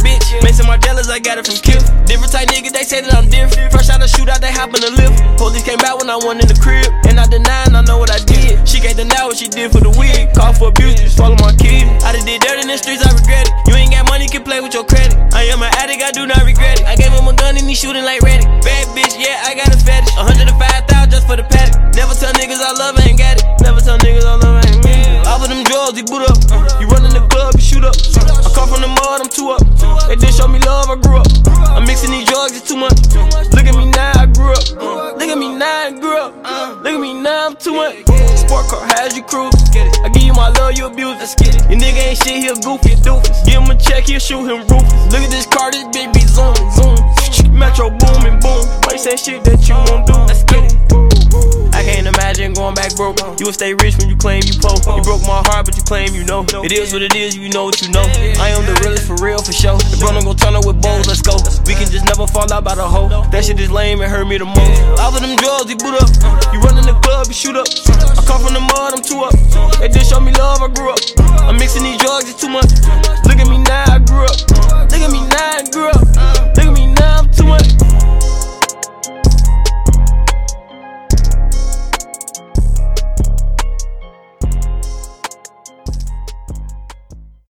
bitch. Mason Margellas, I got it from Kill. Different type niggas, they say that I'm different. Fresh out the shootout, they hop in the lift. Police came back when I went in the crib, and I denied, I know what I did. She can't deny what she did for the wig. Call for abuse, just swallow my kid. I done did dirt in the streets, I regret it. You ain't got money, can play with your credit. I am an addict, I do not regret it. I gave him a gun and he shooting like Reddick. Bad bitch, yeah, I got a fetish. 105,000 just for the paddock. Never tell niggas I love, I ain't got it. Never tell niggas I love, I ain't got it. All of them drugs, he boot up. You run in the club, you shoot up. I come from the mud, I'm too up. They didn't show me love, I grew up. I'm mixing these drugs, it's too much. Look at me now, I grew up. Look at me now, I grew up. Look at me now, I'm too much. Sport car, how's you cruise? I give you my love, you abuse it. Your nigga ain't shit, he a goofy doofus. Give him a check, he'll shoot him ruthless. Look at this car, this bitch be zooming, zoom. Metro booming, boom. Might say shit that you won't do. Let's get it. I can't imagine going back broke. You will stay rich when you claim you poor. You broke my heart, but you claim you know. It is what it is, you know what you know. I am the realest for real, for sure. The bro don't gon' turn up with bowls, let's go. We can just never fall out by the hoe. That shit is lame, it hurt me the most. All of them drugs, he boot up. You run in the club, you shoot up. I come from the mud, I'm too up. They didn't show me love, I grew up. I'm mixing these drugs, it's too much. Look